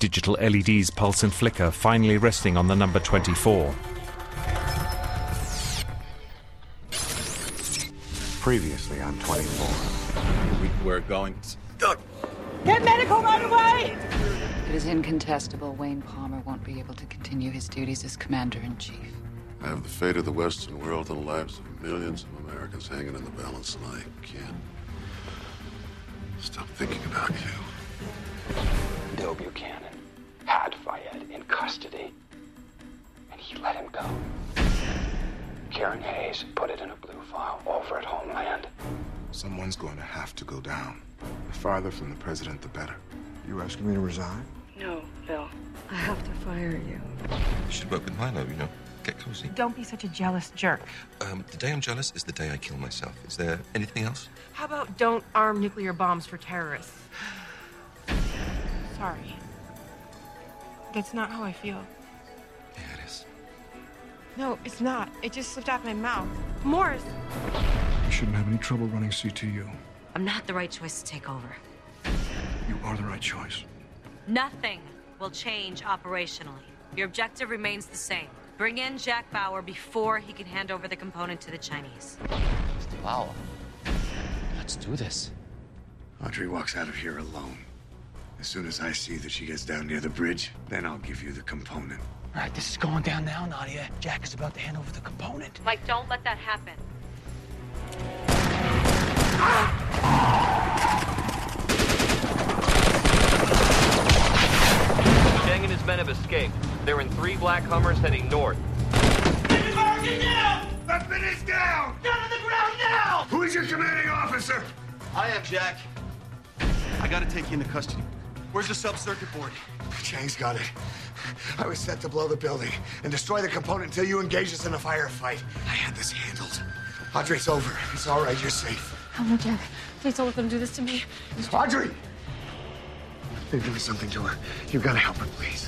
Digital LEDs pulse and flicker, finally resting on the number 24. Previously on 24. We're going... Get medical right away! It is incontestable Wayne Palmer won't be able to continue his duties as Commander-in-Chief. I have the fate of the Western world and the lives of millions of Americans hanging in the balance, and I can't stop thinking about you. Bill Buchanan had Fayed in custody, and he let him go. Karen Hayes put it in a blue file over at Homeland. Someone's going to have to go down. The farther from the president, the better. You asking me to resign? No, Bill. I have to fire you. You should work with Milo, you know. Get cozy. Don't be such a jealous jerk. The day I'm jealous is the day I kill myself. Is there anything else? How about don't arm nuclear bombs for terrorists? Sorry. That's not how I feel. Yeah, it is. No, it's not. It just slipped out my mouth. Morris! You shouldn't have any trouble running CTU. I'm not the right choice to take over. You are the right choice. Nothing will change operationally. Your objective remains the same. Bring in Jack Bauer before he can hand over the component to the Chinese. Mr. Bauer, let's do this. Audrey walks out of here alone. As soon as I see that she gets down near the bridge, then I'll give you the component. All right, this is going down now, Nadia. Jack is about to hand over the component. Mike, don't let that happen. Chang and his men have escaped. They're in 3 black Hummers heading north. Get down! Weapon is down! Down to the ground now! Who is your commanding officer? I am, Jack. I gotta take you into custody. Where's the sub-circuit board? Chang's got it. I was set to blow the building and destroy the component until you engage us in a firefight. I had this handled. Audrey's over. It's all right. You're safe. Oh no, Jack. Please don't let them do this to me. Audrey! They're doing something to her. You've got to help her, please.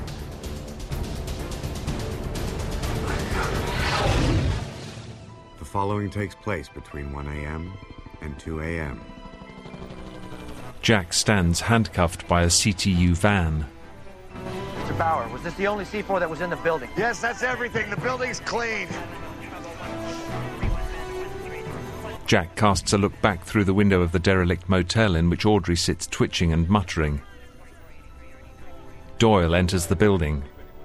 The following takes place between 1 a.m. and 2 a.m. Jack stands handcuffed by a CTU van. Mr. Bauer, was this the only C4 that was in the building? Yes, that's everything. The building's clean. Jack casts a look back through the window of the derelict motel in which Audrey sits twitching and muttering. Doyle enters the building.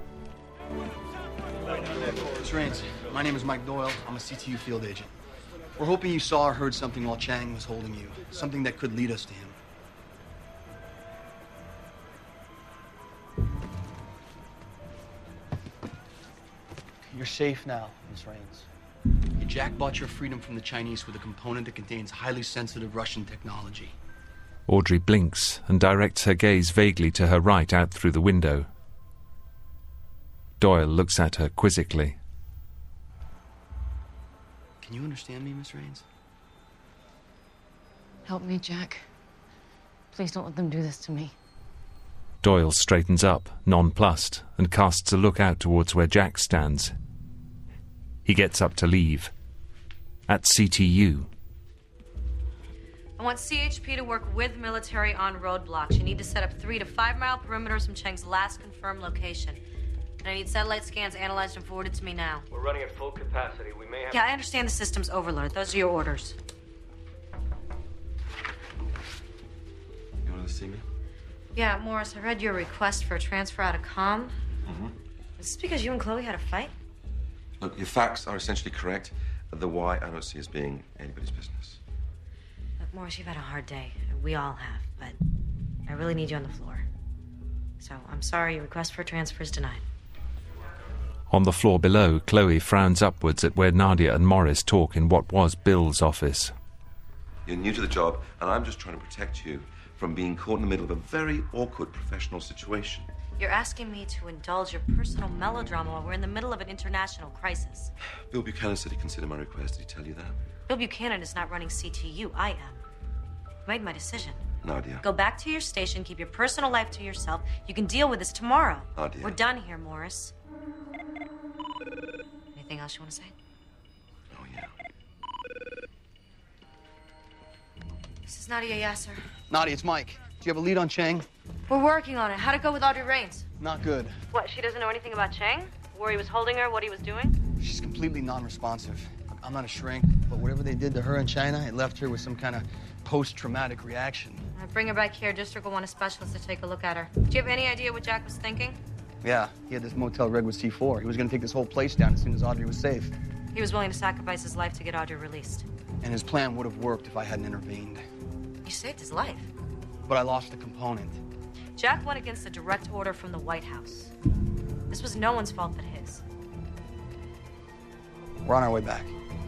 Miss Raines, my name is Mike Doyle. I'm a CTU field agent. We're hoping you saw or heard something while Chang was holding you. Something that could lead us to him. You're safe now, Miss Raines. Jack bought your freedom from the Chinese with a component that contains highly sensitive Russian technology. Audrey blinks and directs her gaze vaguely to her right out through the window. Doyle looks at her quizzically. Can you understand me, Miss Raines? Help me, Jack. Please don't let them do this to me. Doyle straightens up, nonplussed, and casts a look out towards where Jack stands. He gets up to leave. At CTU. I want CHP to work with military on roadblocks. You need to set up 3 to 5 mile perimeters from Cheng's last confirmed location. And I need satellite scans analyzed and forwarded to me now. We're running at full capacity. We may have... Yeah, I understand the system's overloaded. Those are your orders. You wanted to see me? Yeah, Morris, I read your request for a transfer out of comm. Mm-hmm. Is this because you and Chloe had a fight? Look, your facts are essentially correct. The why I don't see as being anybody's business. Look, Morris, you've had a hard day. We all have, but I really need you on the floor. So I'm sorry, your request for a transfer is denied. On the floor below, Chloe frowns upwards at where Nadia and Morris talk in what was Bill's office. You're new to the job, and I'm just trying to protect you from being caught in the middle of a very awkward professional situation. You're asking me to indulge your personal melodrama while we're in the middle of an international crisis. Bill Buchanan said he considered my request. Did he tell you that? Bill Buchanan is not running CTU. I am. I made my decision. Nadia. Go back to your station. Keep your personal life to yourself. You can deal with this tomorrow. Nadia. We're done here, Morris. Anything else you want to say? Oh, yeah. This is Nadia Yasser. Nadia, it's Mike. Do you have a lead on Chang? We're working on it. How'd it go with Audrey Raines? Not good. What, she doesn't know anything about Chang? Where he was holding her, what he was doing? She's completely non-responsive. I'm not a shrink, but whatever they did to her in China, it left her with some kind of post-traumatic reaction. Bring her back here. District will want a specialist to take a look at her. Do you have any idea what Jack was thinking? Yeah, he had this Motel Redwood C4. He was going to take this whole place down as soon as Audrey was safe. He was willing to sacrifice his life to get Audrey released. And his plan would have worked if I hadn't intervened. You saved his life. But I lost the component. Jack went against a direct order from the White House. This was no one's fault but his. We're on our way back.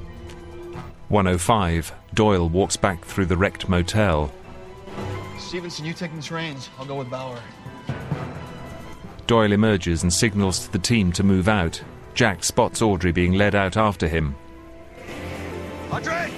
105. Doyle walks back through the wrecked motel. Stevenson, you take Miss Raines. I'll go with Bauer. Doyle emerges and signals to the team to move out. Jack spots Audrey being led out after him. Audrey!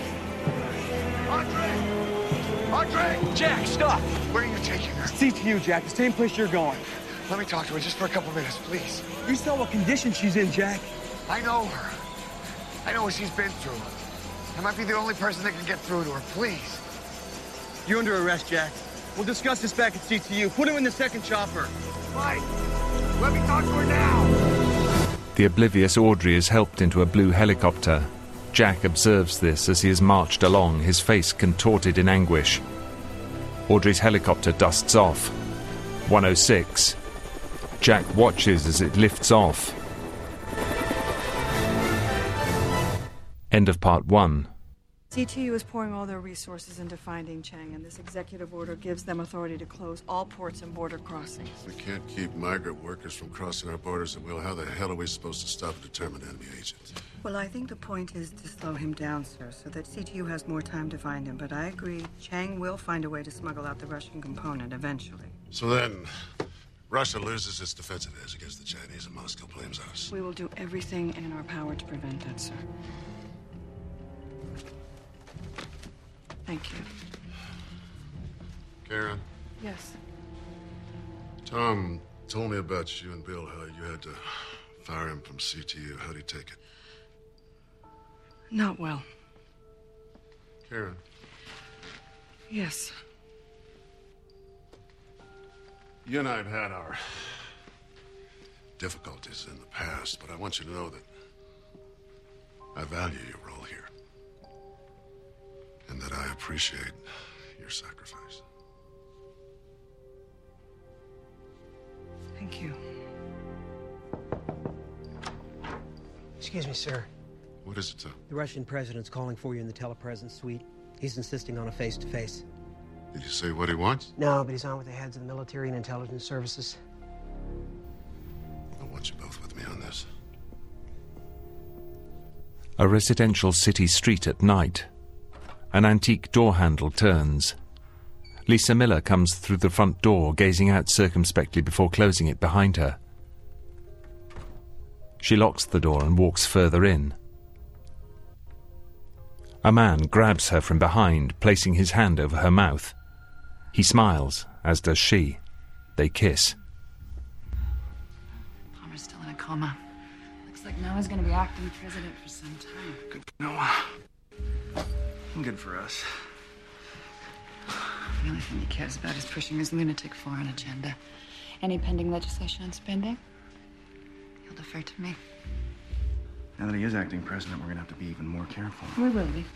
Audrey! Audrey! Jack, stop! Where are you taking her? CTU, Jack, the same place you're going. Let me talk to her just for a couple minutes, please. You saw what condition she's in, Jack. I know her. I know what she's been through. I might be the only person that can get through to her, please. You're under arrest, Jack. We'll discuss this back at CTU. Put him in the second chopper. Mike, let me talk to her now. The oblivious Audrey is helped into a blue helicopter. Jack observes this as he is marched along, his face contorted in anguish. Audrey's helicopter dusts off. 106. Jack watches as it lifts off. End of part 1. CTU is pouring all their resources into finding Chang, and this executive order gives them authority to close all ports and border crossings. We can't keep migrant workers from crossing our borders at will. How the hell are we supposed to stop a determined enemy agent? Well, I think the point is to slow him down, sir, so that CTU has more time to find him. But I agree, Chang will find a way to smuggle out the Russian component eventually. So then, Russia loses its defensive edge against the Chinese and Moscow blames us. We will do everything in our power to prevent that, sir. Thank you. Karen? Yes. Tom told me about you and Bill, how you had to fire him from CTU. How'd he take it? Not well. Karen? Yes. You and I have had our difficulties in the past, but I want you to know that I value your role here. And that I appreciate your sacrifice. Thank you. Excuse me, sir. What is it, Tom? The Russian president's calling for you in the telepresence suite. He's insisting on a face-to-face. Did you say what he wants? No, but he's on with the heads of the military and intelligence services. I want you both with me on this. A residential city street at night. An antique door handle turns. Lisa Miller comes through the front door, gazing out circumspectly before closing it behind her. She locks the door and walks further in. A man grabs her from behind, placing his hand over her mouth. He smiles, as does she. They kiss. Palmer's still in a coma. Looks like Noah's going to be acting president for some time. Good for Noah. And good for us. The only thing he cares about is pushing his lunatic foreign agenda. Any pending legislation on spending, he'll defer to me. Now that he is acting president, we're gonna have to be even more careful. We will be.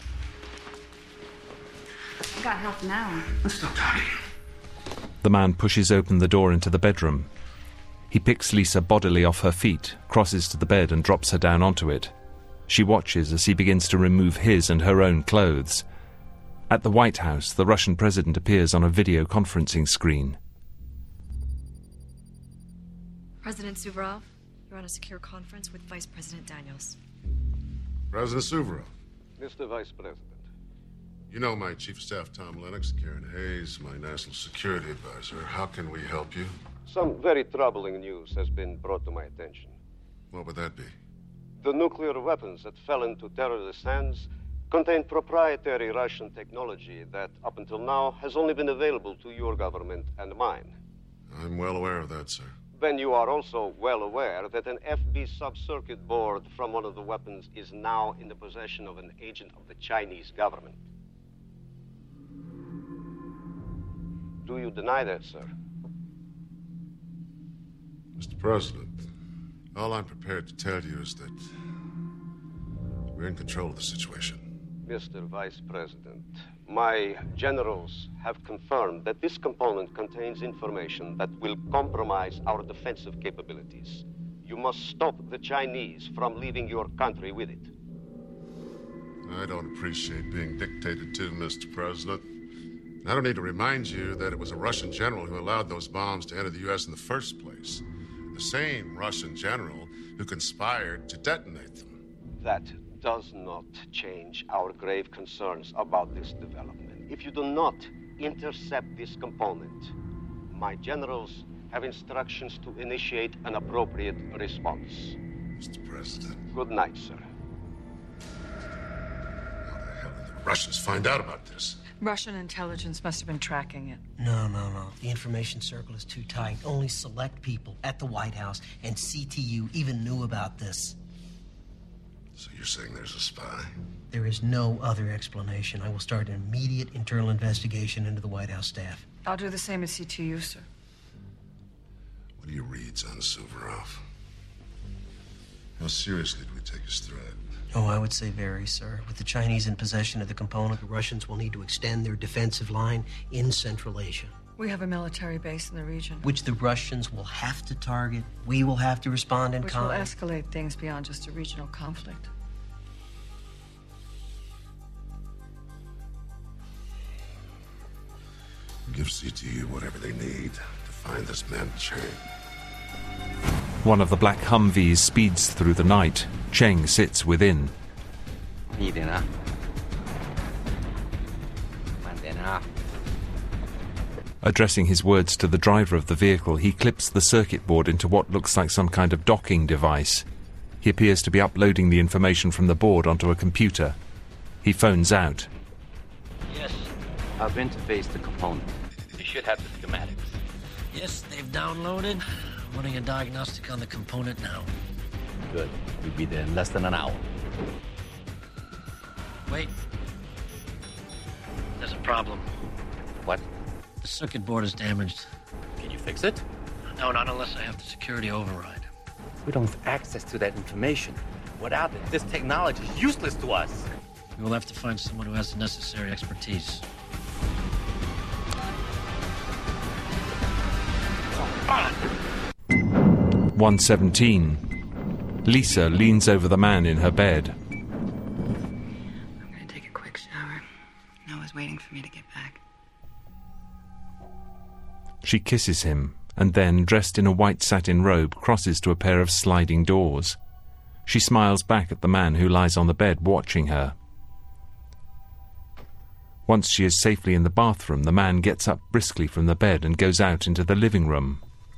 I've got half an hour. Let's stop talking. The man pushes open the door into the bedroom. He picks Lisa bodily off her feet, crosses to the bed and drops her down onto it. She watches as he begins to remove his and her own clothes. At the White House, the Russian president appears on a video conferencing screen. President Suvorov, you're on a secure conference with Vice President Daniels. President Suvorov. Mr. Vice President. You know my Chief of Staff, Tom Lennox, Karen Hayes, my National Security Advisor. How can we help you? Some very troubling news has been brought to my attention. What would that be? The nuclear weapons that fell into terrorist hands contain proprietary Russian technology that, up until now, has only been available to your government and mine. I'm well aware of that, sir. Then you are also well aware that an FB sub-circuit board from one of the weapons is now in the possession of an agent of the Chinese government. Do you deny that, sir? Mr. President, all I'm prepared to tell you is that we're in control of the situation. Mr. Vice President, my generals have confirmed that this component contains information that will compromise our defensive capabilities. You must stop the Chinese from leaving your country with it. I don't appreciate being dictated to, Mr. President. I don't need to remind you that it was a Russian general who allowed those bombs to enter the U.S. in the first place. The same Russian general who conspired to detonate them. That does not change our grave concerns about this development. If you do not intercept this component, my generals have instructions to initiate an appropriate response. Mr. President. Good night, sir. How the hell did the Russians find out about this? Russian intelligence must have been tracking it. No. The information circle is too tight. Only select people at the White House and CTU even knew about this. So you're saying there's a spy? There is no other explanation. I will start an immediate internal investigation into the White House staff. I'll do the same as CTU, sir. What do you read on Suvorov? How seriously do we take his threat? Oh, I would say very, sir. With the Chinese in possession of the component, the Russians will need to extend their defensive line in Central Asia. We have a military base in the region. Which the Russians will have to target. We will have to respond in kind. Which will escalate things beyond just a regional conflict. Give CTU whatever they need to find this man Cheng. One of the black Humvees speeds through the night. Cheng sits within. Addressing his words to the driver of the vehicle, he clips the circuit board into what looks like some kind of docking device. He appears to be uploading the information from the board onto a computer. He phones out. Yes, I've interfaced the component. You should have the schematics. Yes, they've downloaded. I'm running a diagnostic on the component now. Good. We'll be there in less than an hour. Wait. There's a problem. What? The circuit board is damaged. Can you fix it? No, not unless I have the security override. We don't have access to that information. Without it, this technology is useless to us. We will have to find someone who has the necessary expertise. 1:17. Lisa leans over the man in her bed. I'm gonna take a quick shower. Noah's waiting for me to get back. She kisses him, and then, dressed in a white satin robe, crosses to a pair of sliding doors. She smiles back at the man who lies on the bed watching her. Once she is safely in the bathroom, the man gets up briskly from the bed and goes out into the living room.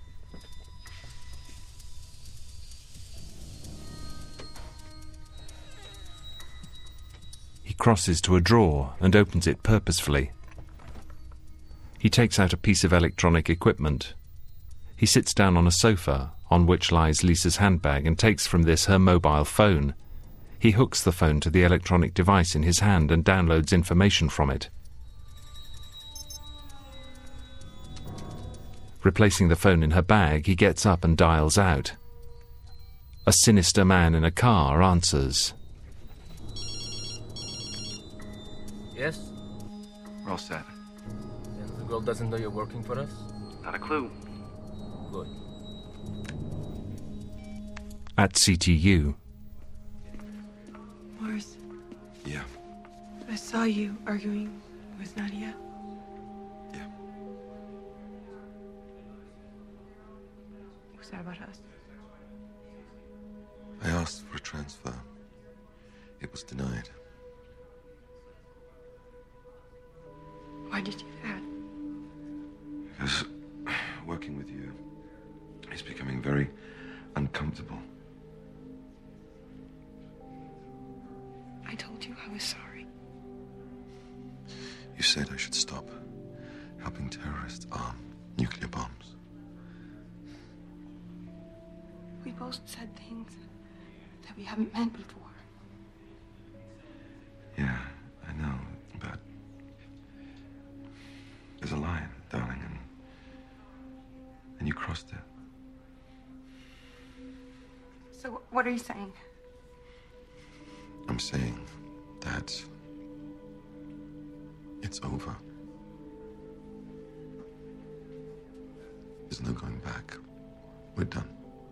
He crosses to a drawer and opens it purposefully. He takes out a piece of electronic equipment. He sits down on a sofa, on which lies Lisa's handbag, and takes from this her mobile phone. He hooks the phone to the electronic device in his hand and downloads information from it. Replacing the phone in her bag, he gets up and dials out. A sinister man in a car answers. Yes? We're all set. And the girl doesn't know you're working for us? Not a clue. Good. At CTU. Morris. Yeah. I saw you arguing with Nadia. Yeah. Was that about us? I asked for a transfer. It was denied. Why did you do that? Because working with you is becoming very uncomfortable. I told you I was sorry. You said I should stop helping terrorists arm nuclear bombs. We both said things that we haven't meant before. Yeah, I know, but there's a line, darling. trust it. So what are you saying? I'm saying that it's over. There's no going back. We're done.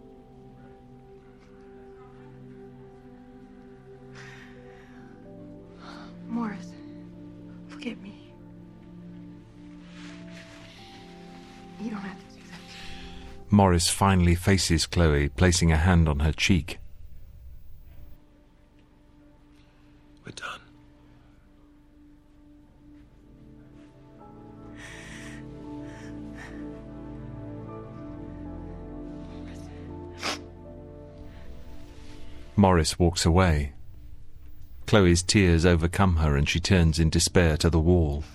Morris, forgive me. You don't have to do that. Morris finally faces Chloe, placing a hand on her cheek. We're done. Morris walks away. Chloe's tears overcome her and she turns in despair to the wall.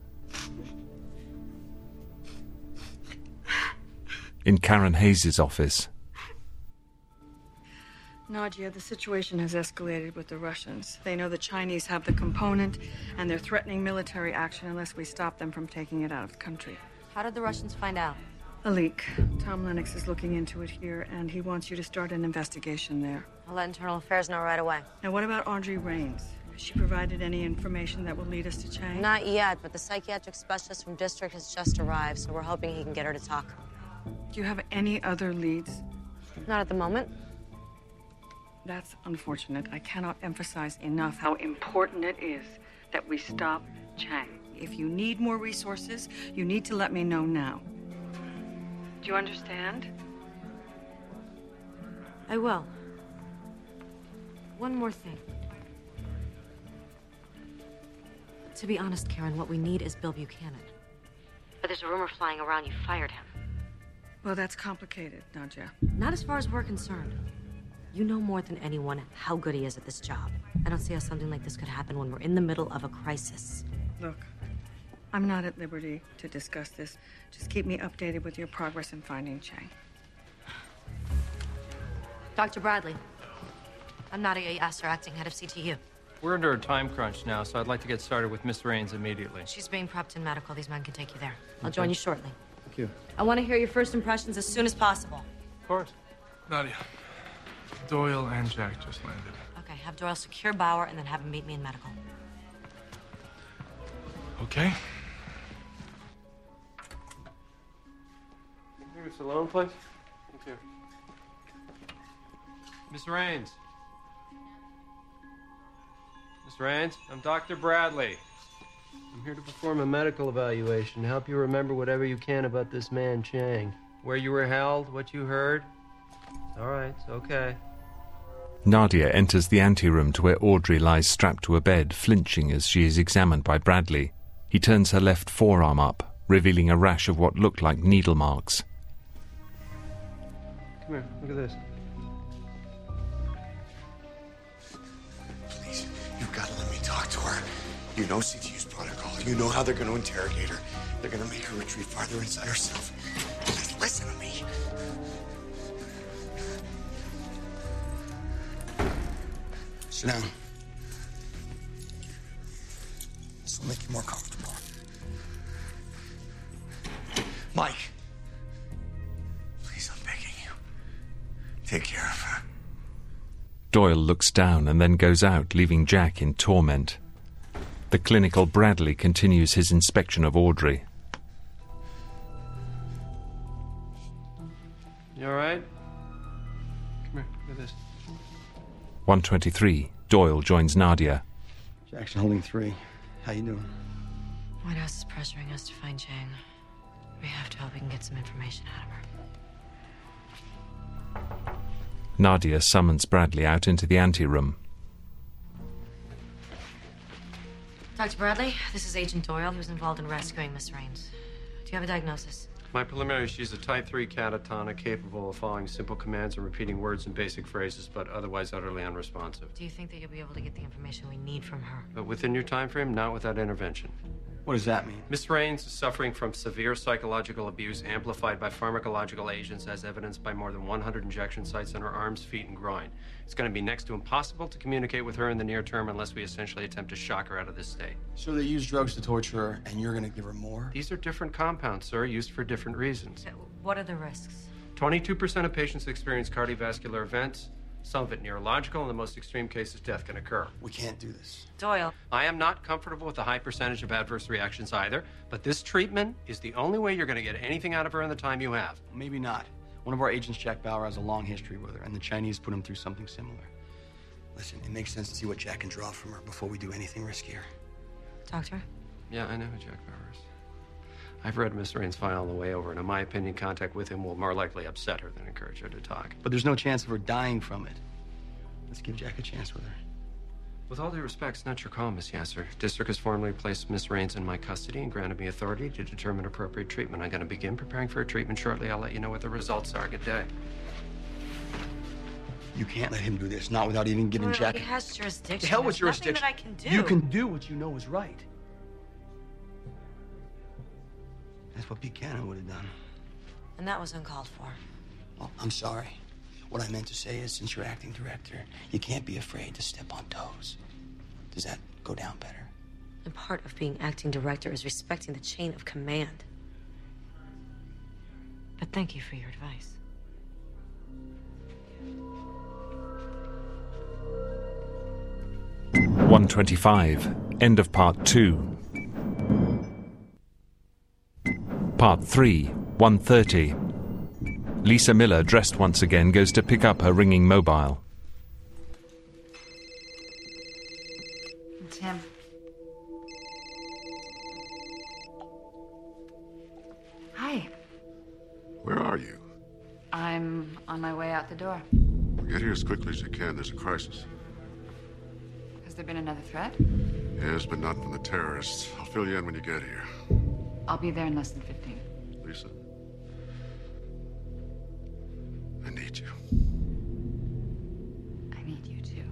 In Karen Hayes' office. Nadia, the situation has escalated with the Russians. They know the Chinese have the component, and they're threatening military action unless we stop them from taking it out of the country. How did the Russians find out? A leak. Tom Lennox is looking into it here, and he wants you to start an investigation there. I'll let Internal Affairs know right away. Now, what about Audrey Raines? Has she provided any information that will lead us to Chang? Not yet, but the psychiatric specialist from District has just arrived, so we're hoping he can get her to talk. Do you have any other leads? Not at the moment. That's unfortunate. I cannot emphasize enough how important it is that we stop Chang. If you need more resources, you need to let me know now. Do you understand? I will. One more thing. To be honest, Karen, what we need is Bill Buchanan. But there's a rumor flying around you fired him. Well, that's complicated, Nadia. Not as far as we're concerned. You know more than anyone how good he is at this job. I don't see how something like this could happen when we're in the middle of a crisis. Look, I'm not at liberty to discuss this. Just keep me updated with your progress in finding Chang. Dr. Bradley. I'm Nadia Yasser, acting head of CTU. We're under a time crunch now, so I'd like to get started with Miss Raines immediately. She's being prepped in medical. These men can take you there. I'll join you shortly. Thank you. I want to hear your first impressions as soon as possible. Of course. Nadia, Doyle and Jack just landed. Okay, have Doyle secure Bauer and then have him meet me in medical. Okay. Leave us alone, please. Thank you. Miss Raines. Miss Raines, I'm Dr. Bradley. I'm here to perform a medical evaluation, help you remember whatever you can about this man, Chang. Where you were held, what you heard. All right, it's okay. Nadia enters the anteroom to where Audrey lies strapped to a bed, flinching as she is examined by Bradley. He turns her left forearm up, revealing a rash of what look like needle marks. Come here, look at this. Please, you've got to let me talk to her. You know CTU's protocol. You know how they're going to interrogate her. They're going to make her retreat farther inside herself. Just listen to me. Sit down. This will make you more comfortable. Mike. Please, I'm begging you. Take care of her. Doyle looks down and then goes out, leaving Jack in torment. The clinical Bradley continues his inspection of Audrey. You all right? Come here, look at this. 1:23. Doyle joins Nadia. Jackson holding 3. How you doing? White House is pressuring us to find Chang. We have to hope we can get some information out of her. Nadia summons Bradley out into the anteroom. Dr. Bradley, this is Agent Doyle. He was involved in rescuing Miss Raines. Do you have a diagnosis? My preliminary, she's a type 3 catatonic, capable of following simple commands and repeating words and basic phrases, but otherwise utterly unresponsive. Do you think that you'll be able to get the information we need from her? But within your time frame, not without intervention. What does that mean? Miss Raines is suffering from severe psychological abuse amplified by pharmacological agents as evidenced by more than 100 injection sites in her arms, feet, and groin. It's going to be next to impossible to communicate with her in the near term unless we essentially attempt to shock her out of this state. So they use drugs to torture her, and you're going to give her more? These are different compounds, sir, used for different reasons. What are the risks? 22% of patients experience cardiovascular events. Some of it neurological. In the most extreme cases, death can occur. We can't do this. Doyle. I am not comfortable with the high percentage of adverse reactions either, but this treatment is the only way you're going to get anything out of her in the time you have. Maybe not. One of our agents, Jack Bauer, has a long history with her, and the Chinese put him through something similar. Listen, it makes sense to see what Jack can draw from her before we do anything riskier. Doctor? Yeah, I know who Jack Bauer is. I've read Miss Raines' file on the way over, and in my opinion, contact with him will more likely upset her than encourage her to talk. But there's no chance of her dying from it. Let's give Jack a chance with her. With all due respect, it's not your call, Miss Yasser. District has formally placed Miss Raines in my custody and granted me authority to determine appropriate treatment. I'm going to begin preparing for her treatment shortly. I'll let you know what the results are. Good day. You can't let him do this, not without even giving Well, Jack... he has jurisdiction. The hell with There's nothing jurisdiction. that I can do. You can do what you know is right. That's what Buchanan would have done. And that was uncalled for. Well, I'm sorry. What I meant to say is, since you're acting director, you can't be afraid to step on toes. Does that go down better? And part of being acting director is respecting the chain of command. But thank you for your advice. (125) End of Part 2. Part 3, 1:30. Lisa Miller, dressed once again, goes to pick up her ringing mobile. It's him. Hi. Where are you? I'm on my way out the door. Get here as quickly as you can. There's a crisis. Has there been another threat? Yes, but not from the terrorists. I'll fill you in when you get here. I'll be there in less than 15. Lisa? I need you. I need you too.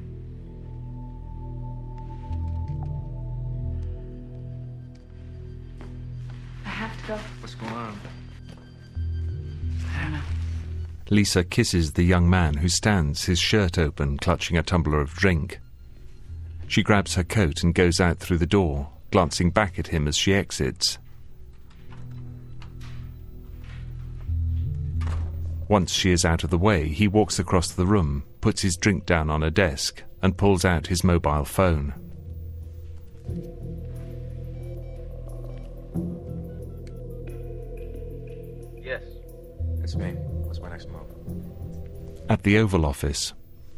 I have to go. What's going on? I don't know. Lisa kisses the young man who stands, his shirt open, clutching a tumbler of drink. She grabs her coat and goes out through the door, glancing back at him as she exits. Once she is out of the way, he walks across the room, puts his drink down on a desk, and pulls out his mobile phone. Yes, it's me. What's my next move? At the Oval Office,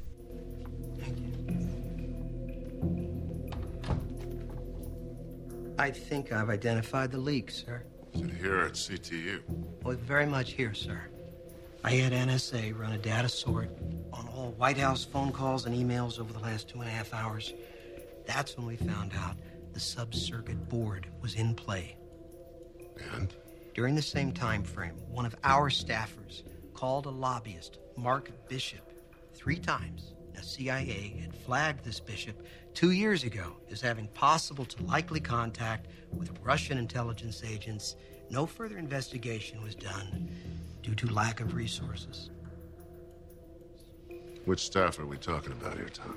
I think I've identified the leak, sir. Is it here at CTU? Well, very much here, sir. I had NSA run a data sort on all White House phone calls and emails over the last 2.5 hours. That's when we found out the sub-circuit board was in play. And? During the same time frame, one of our staffers called a lobbyist, Mark Bishop, 3 times. Now, CIA had flagged this bishop 2 years ago as having possible to likely contact with Russian intelligence agents. No further investigation was done due to lack of resources. Which staff are we talking about here, Tom?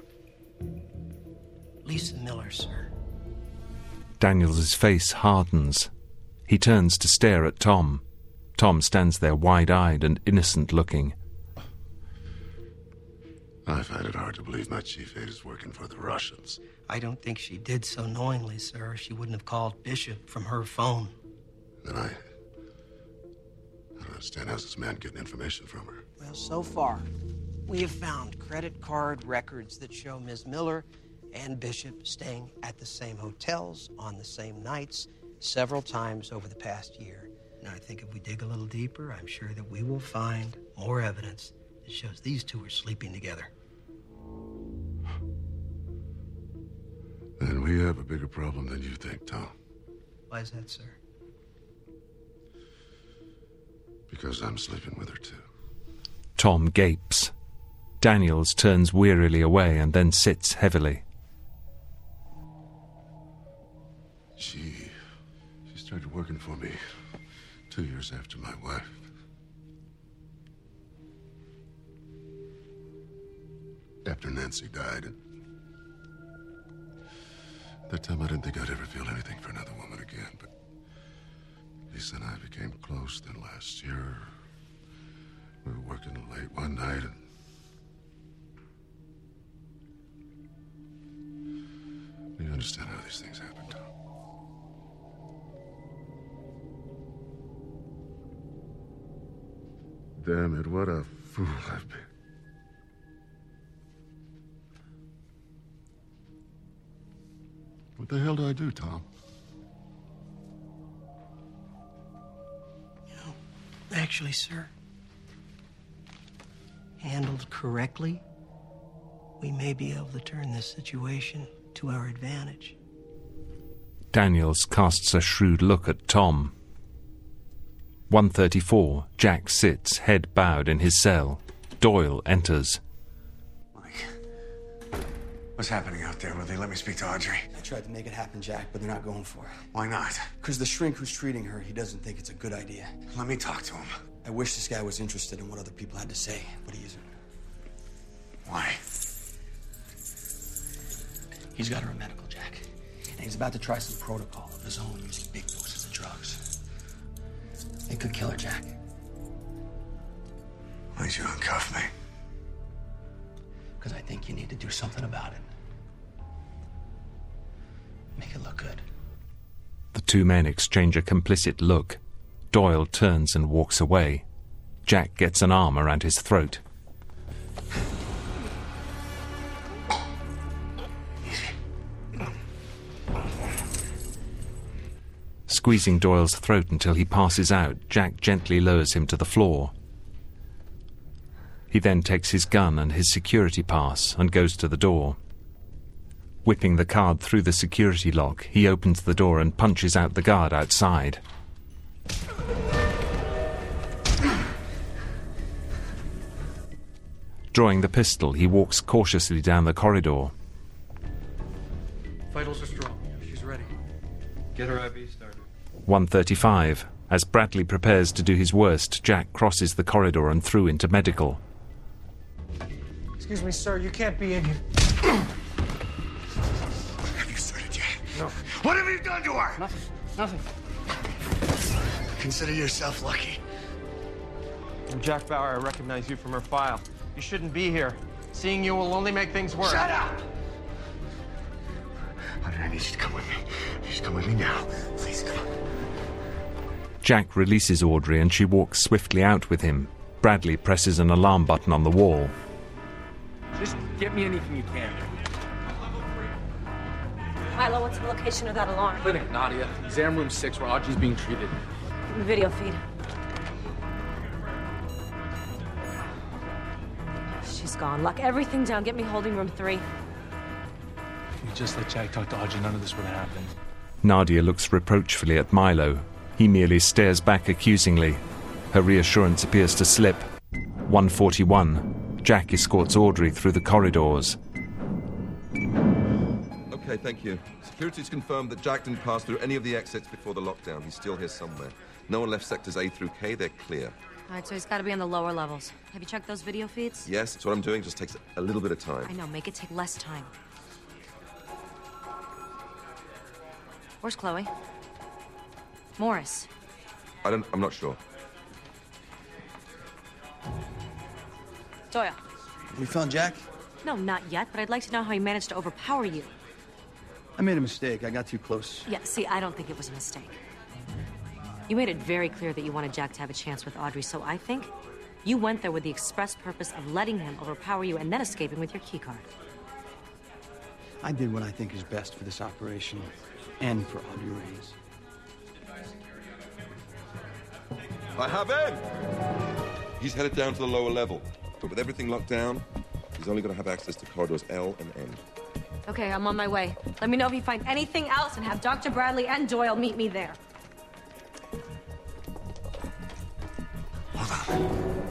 Lisa Miller, sir. Daniels' face hardens. He turns to stare at Tom. Tom stands there wide-eyed and innocent-looking. I find it hard to believe my chief aide is working for the Russians. I don't think she did so knowingly, sir. She wouldn't have called Bishop from her phone. Then I don't understand how's this man getting information from her. Well, so far, we have found credit card records that show Ms. Miller and Bishop staying at the same hotels on the same nights several times over the past year. Now, I think if we dig a little deeper, I'm sure that we will find more evidence that shows these two are sleeping together. Then we have a bigger problem than you think, Tom. Why is that, sir? Because I'm sleeping with her, too. Tom gapes. Daniels turns wearily away and then sits heavily. She for me 2 years after my wife. After Nancy died. At that time, I didn't think I'd ever feel anything for another woman again, but Lisa and I became close. Then last year, we were working late one night, and you understand how these things happen, Tom. Damn it, what a fool I've been. What the hell do I do, Tom? Actually, sir, handled correctly, we may be able to turn this situation to our advantage. Daniels casts a shrewd look at Tom. 1:34. Jack sits, head bowed in his cell. Doyle enters. What's happening out there? Will they let me speak to Audrey? I tried to make it happen, Jack, but they're not going for it. Why not? Because the shrink who's treating her, he doesn't think it's a good idea. Let me talk to him. I wish this guy was interested in what other people had to say, but he isn't. Why? He's got her a medical, Jack. And he's about to try some protocol of his own using big doses of drugs. It could kill her, Jack. Why'd you uncuff me? Because I think you need to do something about it. Make it look good. The two men exchange a complicit look. Doyle turns and walks away. Jack gets an arm around his throat. Squeezing Doyle's throat until he passes out, Jack gently lowers him to the floor. He then takes his gun and his security pass and goes to the door. Whipping the card through the security lock, he opens the door and punches out the guard outside. Drawing the pistol, he walks cautiously down the corridor. Vitals are strong. She's ready. Get her IV started. 1:35. As Bradley prepares to do his worst, Jack crosses the corridor and through into medical. Excuse me, sir, you can't be in here. Have you started yet? No. What have you done to her? Nothing. Consider yourself lucky. I'm Jack Bauer. I recognize you from her file. You shouldn't be here. Seeing you will only make things worse. Shut up! I need you to come with me. Please come with me now. Please come on. Jack releases Audrey and she walks swiftly out with him. Bradley presses an alarm button on the wall. Just get me anything you can. Milo, what's the location of that alarm? Clinic, Nadia. Exam room 6 where Audrey's being treated. The video feed. She's gone. Lock everything down. Get me holding room 3. If we just let Jack talk to Audrey, none of this would have happened. Nadia looks reproachfully at Milo. He merely stares back accusingly. Her reassurance appears to slip. 1:41. Jack escorts Audrey through the corridors. Okay, thank you. Security's confirmed that Jack didn't pass through any of the exits before the lockdown. He's still here somewhere. No one left sectors A through K. They're clear. All right, so he's got to be on the lower levels. Have you checked those video feeds? Yes, that's what I'm doing. Just takes a little bit of time. I know. Make it take less time. Where's Chloe? Morris. I'm not sure. Doyle. We found Jack? No, not yet, but I'd like to know how he managed to overpower you. I made a mistake. I got too close. Yeah, see, I don't think it was a mistake. You made it very clear that you wanted Jack to have a chance with Audrey, so I think you went there with the express purpose of letting him overpower you and then escaping with your keycard. I did what I think is best for this operation and for Audrey Raines. I have him! He's headed down to the lower level. But with everything locked down, he's only going to have access to corridors L and N. Okay, I'm on my way. Let me know if you find anything else and have Dr. Bradley and Doyle meet me there. Hold on.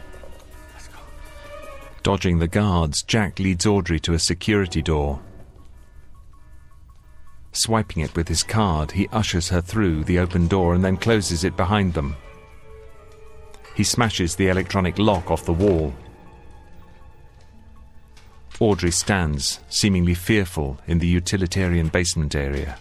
Dodging the guards, Jack leads Audrey to a security door. swiping it with his card, he ushers her through the open door and then closes it behind them. He smashes the electronic lock off the wall. Audrey stands, seemingly fearful, in the utilitarian basement area.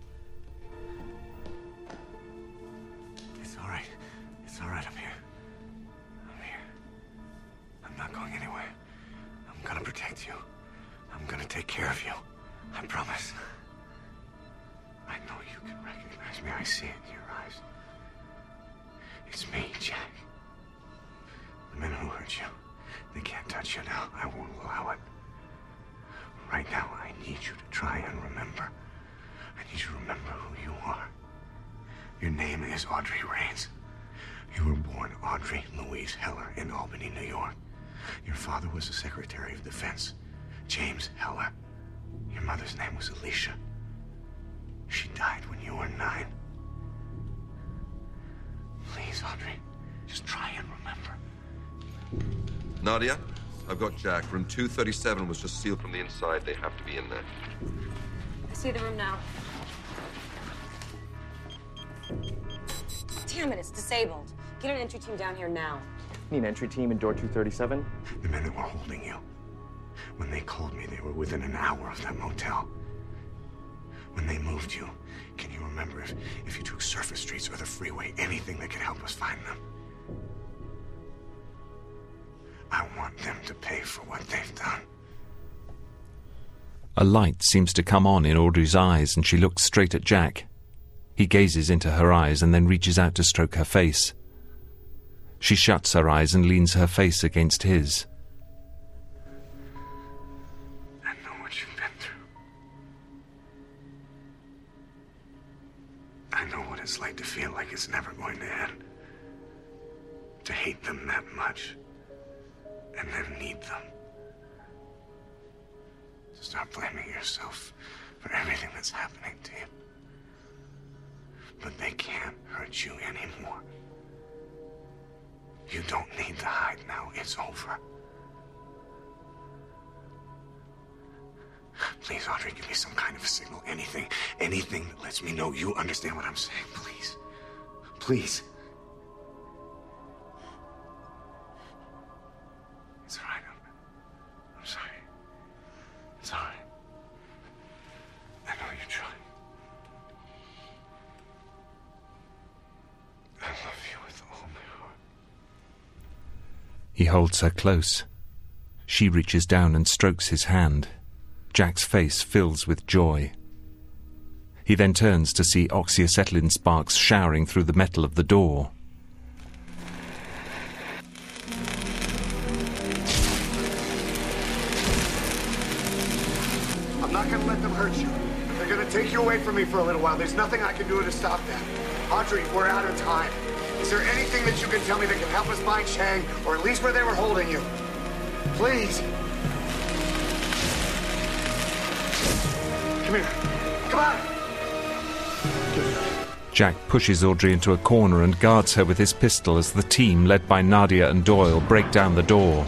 It's all right. It's all right. I'm here. I'm here. I'm not going anywhere. I'm gonna protect you. I'm gonna take care of you. I promise. I know you can recognize me. I see it in your eyes. It's me, Jack. The men who hurt you, they can't touch you now. I won't allow it. Right now, I need you to try and remember. I need you to remember who you are. Your name is Audrey Raines. You were born Audrey Louise Heller in Albany, New York. Your father was the Secretary of Defense, James Heller. Your mother's name was Alicia. She died when you were 9. Please, Audrey, just try and remember. Nadia, I've got Jack. Room 237 was just sealed from the inside. They have to be in there. I see the room now. Damn it, it's disabled. Get an entry team down here now. Need an entry team in door 237? The men that were holding you. When they called me, they were within an hour of that motel. When they moved you, can you remember if you took surface streets or the freeway, anything that could help us find them? I want them to pay for what they've done. A light seems to come on in Audrey's eyes, and she looks straight at Jack. He gazes into her eyes and then reaches out to stroke her face. She shuts her eyes and leans her face against his. I know what you've been through. I know what it's like to feel like it's never going to end. To hate them that much. And then need them. To start blaming yourself for everything that's happening to you. But they can't hurt you anymore. You don't need to hide now. It's over. Please, Audrey, give me some kind of a signal. Anything that lets me know you understand what I'm saying. Please. Please. It's all right. I'm sorry. It's all right. I know you're trying. I love you with all my heart. He holds her close. She reaches down and strokes his hand. Jack's face fills with joy. He then turns to see oxyacetylene sparks showering through the metal of the door. I'm not going to let them hurt you. They're going to take you away from me for a little while. There's nothing I can do to stop that. Audrey, we're out of time. Is there anything that you can tell me that can help us find Chang, or at least where they were holding you? Please. Come here. Come on. Jack pushes Audrey into a corner and guards her with his pistol as the team, led by Nadia and Doyle, break down the door.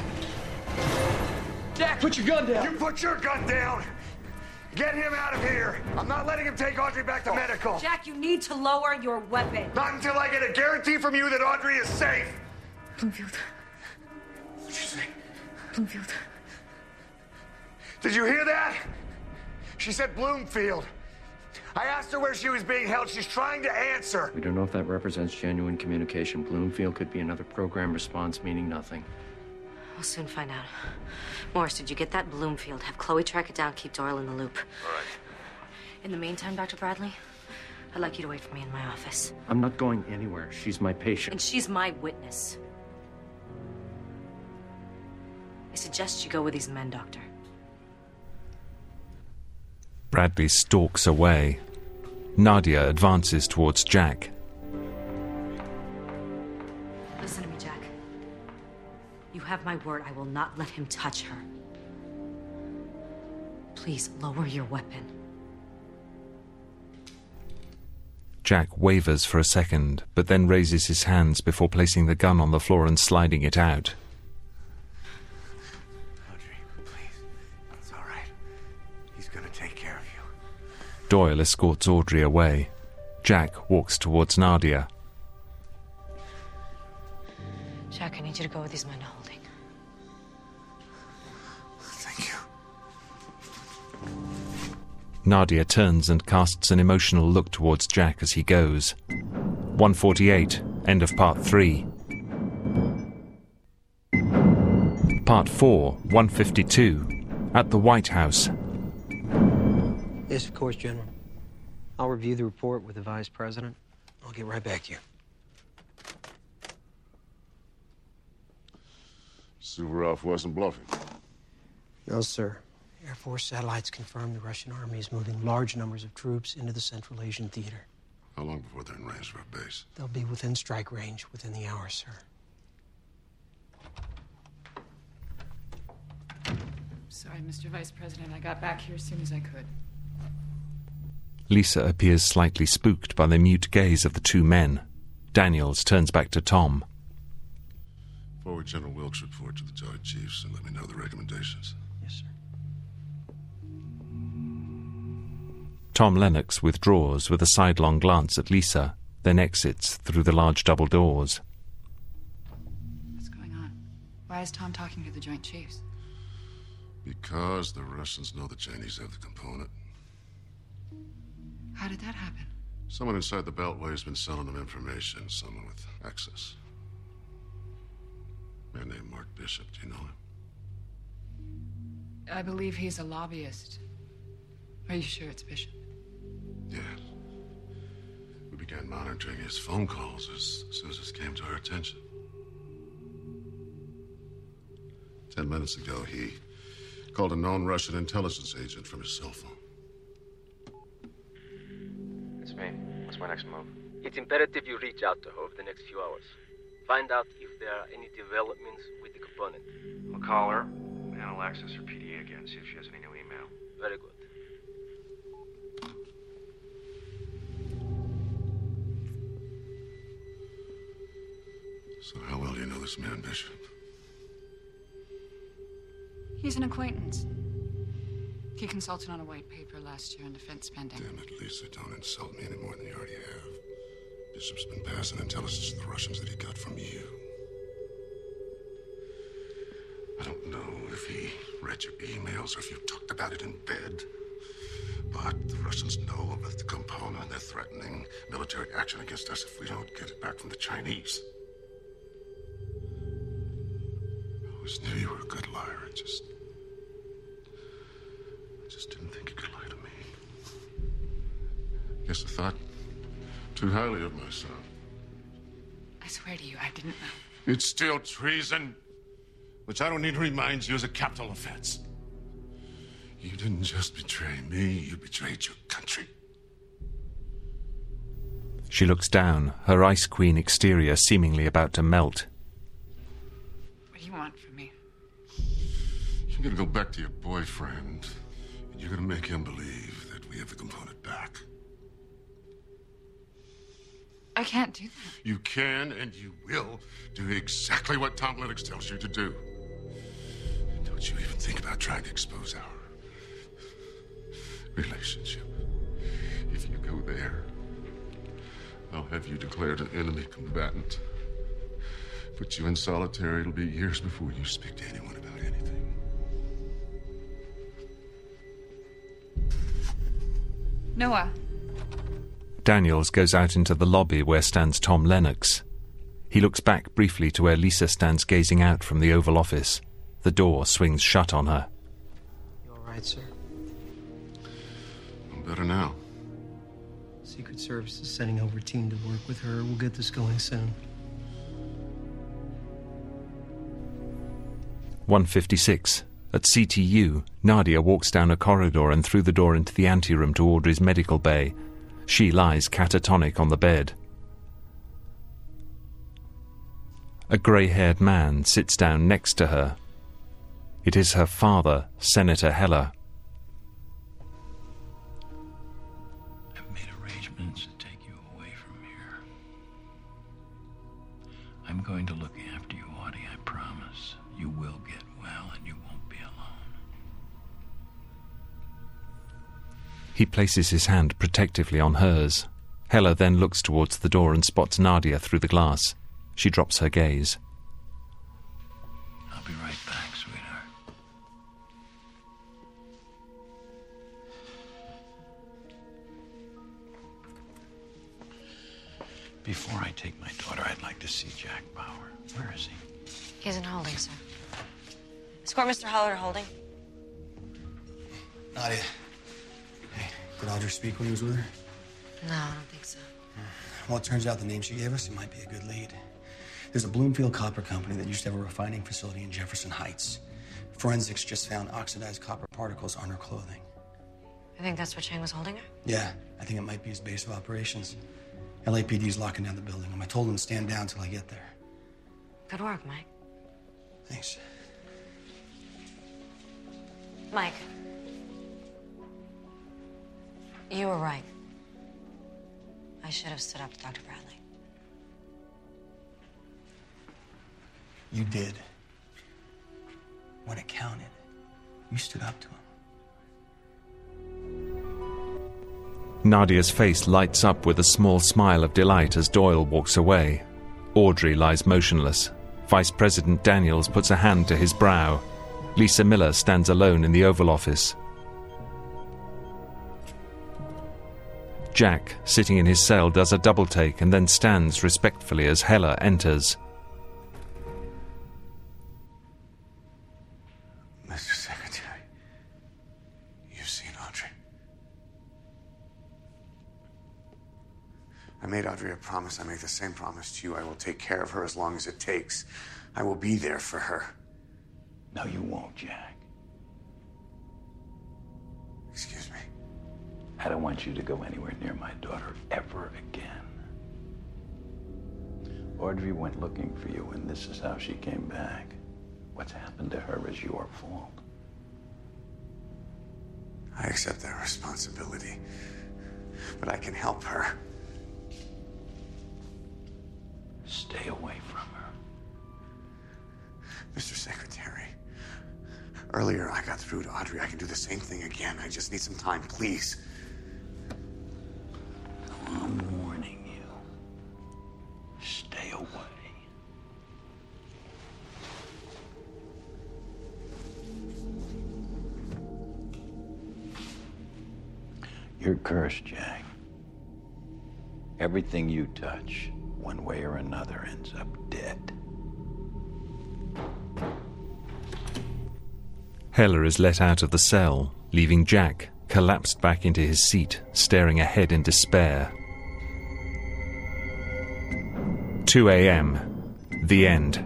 Jack, put your gun down. You put your gun down. Get him out of here. I'm not letting him take Audrey back to medical. Jack, you need to lower your weapon. Not until I get a guarantee from you that Audrey is safe. Bloomfield. What'd you say? Bloomfield. Did you hear that? She said Bloomfield. I asked her where she was being held. She's trying to answer. We don't know if that represents genuine communication. Bloomfield could be another program response meaning nothing. We'll soon find out. Morris, did you get that? Bloomfield. Have Chloe track it down. Keep Doyle in the loop. All right. In the meantime, Dr. Bradley, I'd like you to wait for me in my office. I'm not going anywhere. She's my patient. And she's my witness. I suggest you go with these men, Doctor. Bradley stalks away. Nadia advances towards Jack. Listen to me, Jack. You have my word. I will not let him touch her. Please, lower your weapon. Jack wavers for a second, but then raises his hands before placing the gun on the floor and sliding it out. Doyle escorts Audrey away. Jack walks towards Nadia. Jack, I need you to go with these men to holding. Thank you. Nadia turns and casts an emotional look towards Jack as he goes. 1:48, end of Part 3. Part 4, 1:52, at the White House. Yes, of course, General. I'll review the report with the Vice President. I'll get right back to you. Suvorov wasn't bluffing. No, sir. Air Force satellites confirm the Russian army is moving large numbers of troops into the Central Asian theater. How long before they're in range of our base? They'll be within strike range within the hour, sir. Sorry, Mr. Vice President. I got back here as soon as I could. Lisa appears slightly spooked by the mute gaze of the two men. Daniels turns back to Tom. Forward General Wilkes' report to the Joint Chiefs and let me know the recommendations. Yes, sir. Tom Lennox withdraws with a sidelong glance at Lisa, then exits through the large double doors. What's going on? Why is Tom talking to the Joint Chiefs? Because the Russians know the Chinese have the component. How did that happen? Someone inside the Beltway has been selling them information, someone with access. A man named Mark Bishop, do you know him? I believe he's a lobbyist. Are you sure it's Bishop? Yes. We began monitoring his phone calls as soon as this came to our attention. 10 minutes ago, he called a known Russian intelligence agent from his cell phone. It's me. What's my next move? It's imperative you reach out to her over the next few hours. Find out if there are any developments with the component. I'll call her, and I'll access her PDA again, see if she has any new email. Very good. So how well do you know this man, Bishop? He's an acquaintance. He consulted on a white paper last year on defense spending. Damn it, Lisa, don't insult me any more than you already have. Bishop's been passing intelligence to the Russians that he got from you. I don't know if he read your emails or if you talked about it in bed. But the Russians know about the component. They're threatening military action against us if we don't get it back from the Chinese. I always knew you were a good liar. I just didn't think you could lie to me. Guess I thought too highly of myself. I swear to you, I didn't know. It's still treason, which I don't need to remind you is a capital offense. You didn't just betray me, you betrayed your country. She looks down, her Ice Queen exterior seemingly about to melt. What do you want from me? You're gonna go back to your boyfriend, and you're gonna make him believe that we have the component back. I can't do that. You can and you will do exactly what Tom Lennox tells you to do. Don't you even think about trying to expose our relationship. If you go there, I'll have you declared an enemy combatant. Put you in solitary. It'll be years before you speak to anyone about anything. Noah. Daniels goes out into the lobby where stands Tom Lennox. He looks back briefly to where Lisa stands gazing out from the Oval Office. The door swings shut on her. You all right, sir? I'm better now. Secret Service is sending over a team to work with her. We'll get this going soon. 1:56. At CTU, Nadia walks down a corridor and through the door into the anteroom to Audrey's medical bay. She lies catatonic on the bed. A grey-haired man sits down next to her. It is her father, Senator Heller. I've made arrangements to take you away from here. I'm going to look after you, Audie, I promise. You will get well and you won't be alone. He places his hand protectively on hers. Hella then looks towards the door and spots Nadia through the glass. She drops her gaze. I'll be right back, sweetheart. Before I take my daughter, I'd like to see Jack Bauer. Where is he? He's in holding, sir. Escort Mr. Holler to holding. Nadia. Hey, did Audrey speak when he was with her? No, I don't think so. Well, it turns out the name she gave us, it might be a good lead. There's a Bloomfield Copper Company that used to have a refining facility in Jefferson Heights. Forensics just found oxidized copper particles on her clothing. I think that's where Chang was holding her? Yeah, I think it might be his base of operations. LAPD's locking down the building. I told them to stand down till I get there. Good work, Mike. Thanks. Mike. You were right. I should have stood up to Dr. Bradley. You did. When it counted, you stood up to him. Nadia's face lights up with a small smile of delight as Doyle walks away. Audrey lies motionless. Vice President Daniels puts a hand to his brow. Lisa Miller stands alone in the Oval Office. Jack, sitting in his cell, does a double-take and then stands respectfully as Hella enters. Mr. Secretary, you've seen Audrey. I made Audrey a promise. I make the same promise to you. I will take care of her as long as it takes. I will be there for her. No, you won't, Jack. Excuse me. I don't want you to go anywhere near my daughter ever again. Audrey went looking for you, and this is how she came back. What's happened to her is your fault. I accept that responsibility. But I can help her. Stay away from her. Mr. Secretary, earlier I got through to Audrey. I can do the same thing again. I just need some time, please. I'm warning you. Stay away. You're cursed, Jack. Everything you touch, one way or another, ends up dead. Hella is let out of the cell, leaving Jack collapsed back into his seat, staring ahead in despair. 2 a.m. The end.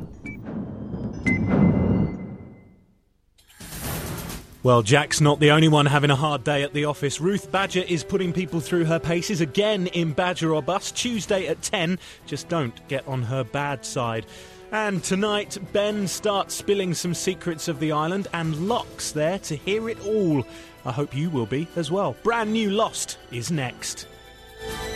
Well, Jack's not the only one having a hard day at the office. Ruth Badger is putting people through her paces again in Badger or Bust, Tuesday at 10. Just don't get on her bad side. And tonight, Ben starts spilling some secrets of the island, and Locke's there to hear it all. I hope you will be as well. Brand new Lost is next.